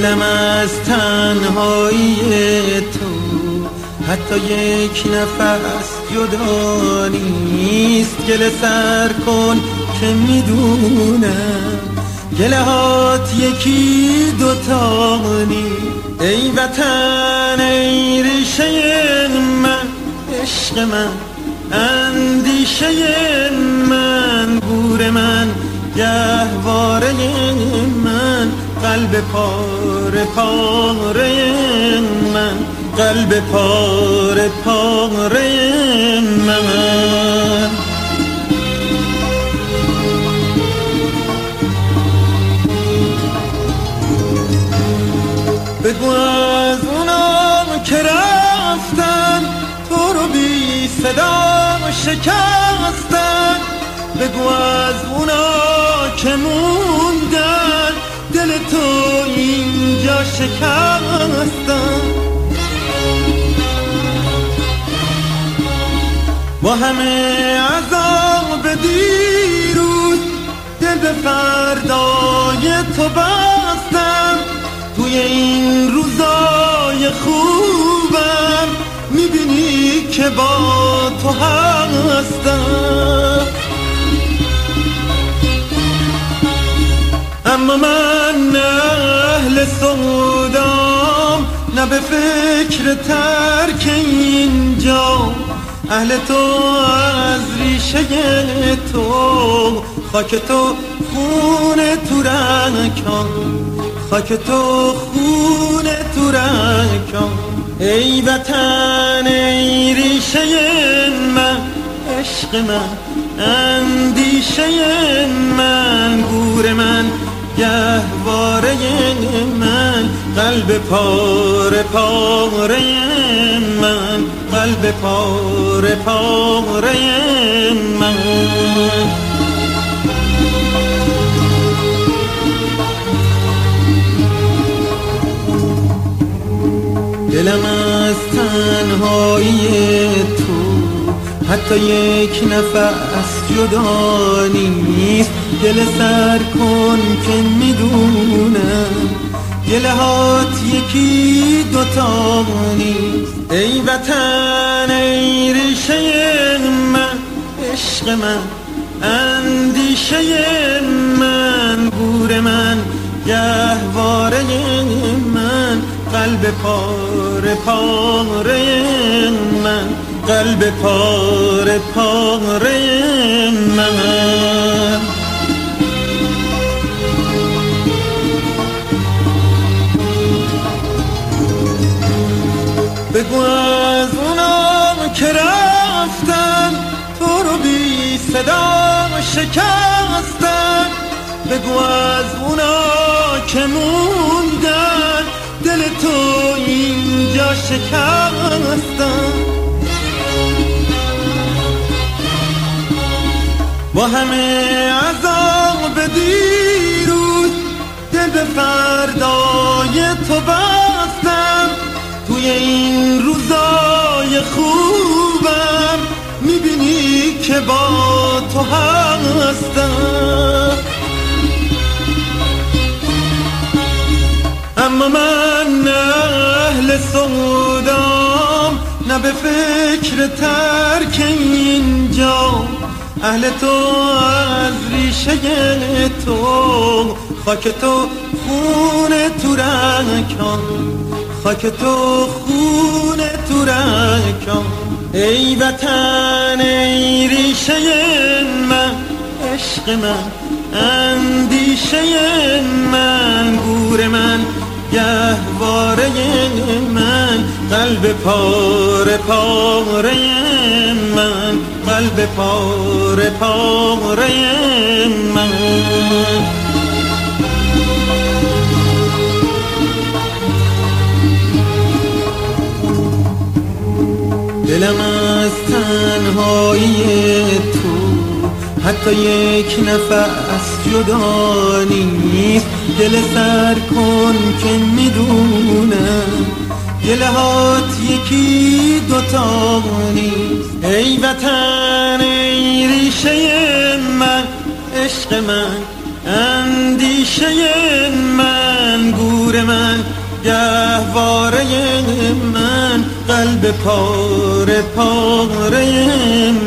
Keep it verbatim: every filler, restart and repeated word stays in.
دلم از تنهایی تو حتی یک نفس جدا نیست. گله سر کن که میدونم گله هات یکی دوتا نیست. ای وطن ای ریشه من، عشق من، اندیشه من، گور من، گهواره من، قلب پاره پاره من، قلب پاره پاره من. بگو از اونا که رفتن تو رو بی صدا شکستن. بگو از اونا که موندن دل تو اینجا شکستن. با همه عذاب دیروز دل به فردای تو بستم. توی این روزای خوبم میبینی که با تو هستم. اما من نه اهل سودام، نه به فکر ترک اینجا. اهل تو از ریشه تو، خاک تو خون تو رکان، خاک تو خون تو رکان. ای وطن ای ریشه من، عشق من، اندیشه من، گور من، گهواره من، قلب پاره پاره من، قلب پاره پاره من. دلم از تنهایی تو حتی یک نفس جدا نیست. گله سر کن که میدونم گله هات یکی دوتا نیست. ای وطن ای ریشه من، عشق من، اندیشه من، گور من، گهواره من، قلب پاره پاره من، قلب پاره پاره من. بگو از اونا که رفتن تو رو بی صدا شکستن. بگو از اونا که موندن دل تو اینجا شکستن. با همه عذاب دیروز دل به فردای تو بستم. توی این روزای خوبم میبینی که با تو هستم. اما من نه اهل سودام، نه به فکر ترک اینجا. اهل تو از ریشه تو، خاک تو خون تو رکان، خاک تو خون تو رکان. ای وطن ای ریشه من، عشق من، اندیشه من، گور من، گهواره من، قلب پاره پاره من، قلب پاره پاره من. دلم از تنهایی تو حتی یک نفس جدا نیست. گله سر کن که میدونم گله هات یکی دوتا نیست. ای وطن ای ریشه من، عشق من، اندیشه من، گور من گهواره من قلب پاره پاره